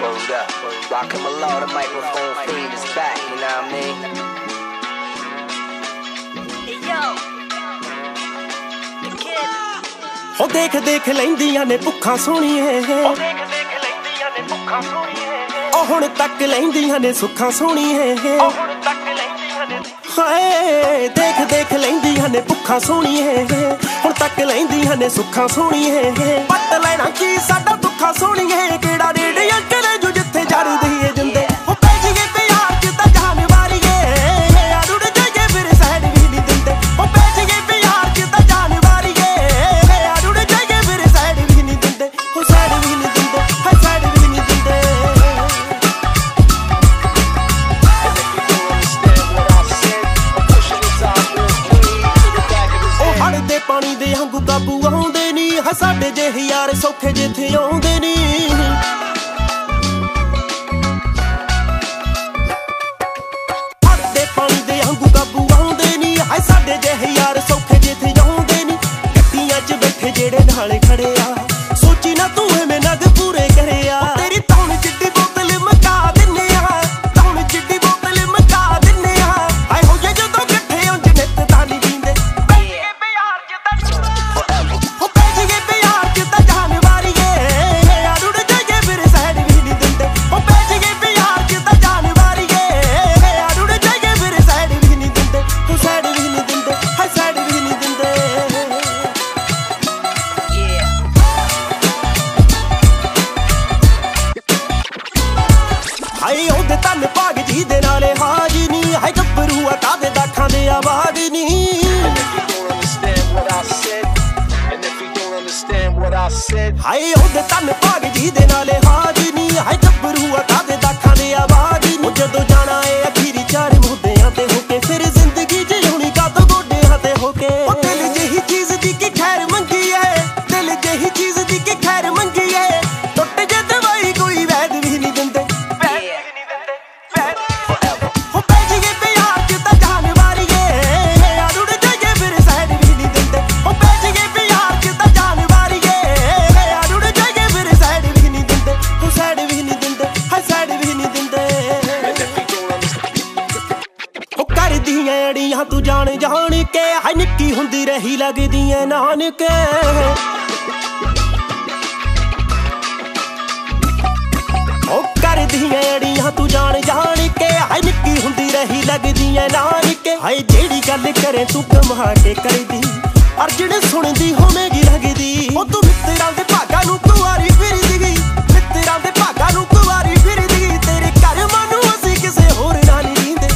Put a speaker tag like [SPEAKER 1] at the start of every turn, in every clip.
[SPEAKER 1] Hold up. Rockin' my law, the microphone fiend is back, you know what I mean? Hey yo, the kid.
[SPEAKER 2] हो देख देख लैंदियां ने भुक्खां सोहणीए
[SPEAKER 1] हो देख देख लैंदियां ने भुक्खां सोहणीए
[SPEAKER 2] ओ हुण तक लैंदियां ने सुखां सोहणीए
[SPEAKER 1] ओ हुण तक लैंदियां ने
[SPEAKER 2] हाय देख देख लैंदियां ने भुक्खां सोहणीए हुण तक लैंदियां ने सुखां सोहणीए पत लेना की साडा दुखां सोहणीए केड़ा रेड अंकल जो जिथे जड़दी ए जिंदे ओ पै जीए प्यार च तां जान वारीए अरुड़ जाइए फिर साइड भी नहीं दिंदे ओ पै जीए प्यार च तां जान वारीए अरुड़ जाइए फिर साइड भी नहीं दिंदे ओ साइड भी नहीं दिंदे हाय साइड भी नहीं दिंदे पानी दे हंगू काबू आउंदे नी है साडे जेह यार सौखे जिथे आउंदे नी दे पानी दे हंगू काबू आउंदे नी है साडे जेह यार सौखे जिथे आउंदे नी गड्डियां च बैठे जेड़े नाल खड़े आ सोची ना तू एवें नग पूरे करे आ तेरी तौण चिट्टी बोतल मका दिन्ने आ तौण चिट्टी बोतल मका दिन्ने आ हाय हो जे जदों इकट्ठे उंज नित दा नहीं जींदे हाय ओदे तन भाग जी दे नाले हाज नी हाय गब्बरू आ कादे दाखां दे आवाज नी हाय ओदे तन भाग जी दे नाले हाज नी हाय गब्बरू आ कादे दाखां दे आवाज नी जदों जाना ए अखीरी चार मुद्दियां ते होके फिर जिंदगी जिउणी कादों गोड्डियां ते होके ओ दिल जेही चीज दी की खैर मंगी ऐ दिल जेही चीज दी की खैर मंगी ऐ टुट जे दवाई कोई वैद भी नहीं दिंदे अड़ियां तू जान जान के हाय निक्की हुंदी रही लगदी ऐ नानके ओ करदियां अड़ियां तू जान जान के हाय निक्की हुंदी रही लगदी ऐ नानके हाय जेड़ी गल करे तू कमा के करदी अर्जन सुनदी होवेगी लगदी ओ तू मित्तरां दे भागां नूं कुवारी फिरदी मित्तरां दे भागां नूं कुवारी फिरदी तेरे घर मानू असीं किसे होर नाल नहीं जींदे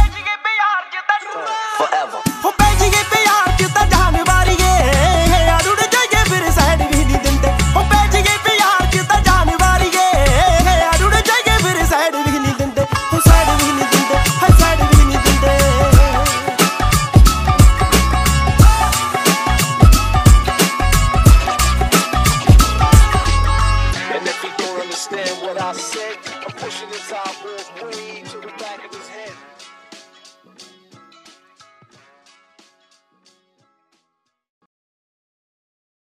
[SPEAKER 2] हो पै जीए प्यार च तां जान वारीए अरुड़ जाइए फिर साइड भी नहीं दिंदे हो पै जीए प्यार च तां जान वारीए अरुड़ जाइए फिर साइड भी नहीं दिंदे हो साइड भी नहीं दिंदे हाय साइड भी नहीं दिंदे
[SPEAKER 1] And if you don't understand what I said, I'm pushing this out more weed.